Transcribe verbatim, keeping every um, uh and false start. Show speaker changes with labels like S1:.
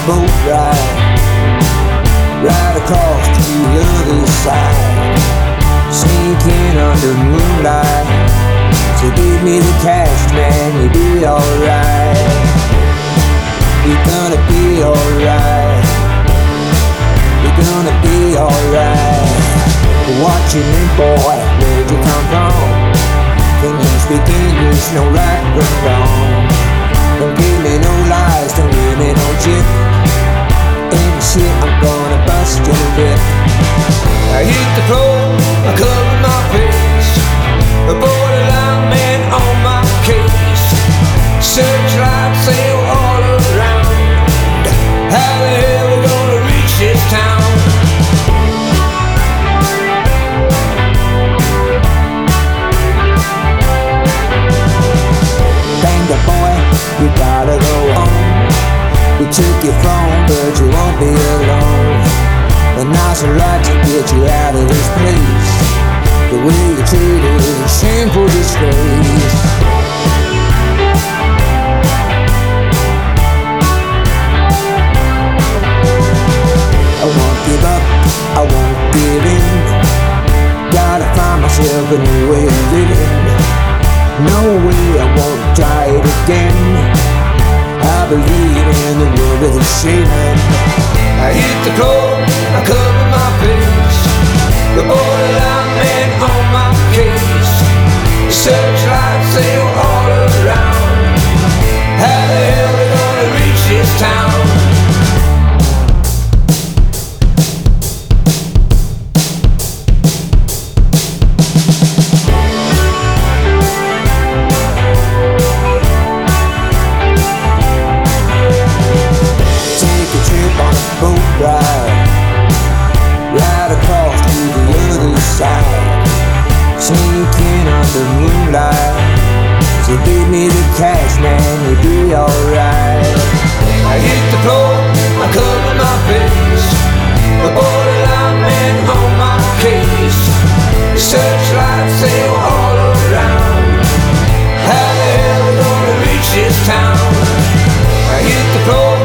S1: boat ride, right across to the other side, sneaking under moonlight. So give me the cash, man, you'll be alright. You're gonna be alright. You're gonna be alright. What you mean, boy? Where'd you come from? Can you speak English? No right or wrong. Don't give me no lies, don't give me no jip. Ain't shit, I'm gonna bust your lip. I hit the floor, I cover my face. A borderline man on my case. Searchlight sail all around. How the hell we gonna reach this town? Banga boy, you gotta go home. We took your phone, but you won't be alone. And now's the right to get you out of this place. The way you treated is a shameful disgrace. I won't give up, I won't give in. Gotta find myself a new way of living. No way, I won't try it again. I believe in the world with a shaman. I hit the floor, I cover my face. The borderline man on my case. The searchlight sail all around. How the hell we gonna reach this town? Right across to the other side, sneaking under moonlight. So give me the cash, man, you'll be alright. I hit the floor, I cover my face. A borderline man on my case. The searchlight sail all around. How the hell we gonna reach this town? I hit the floor,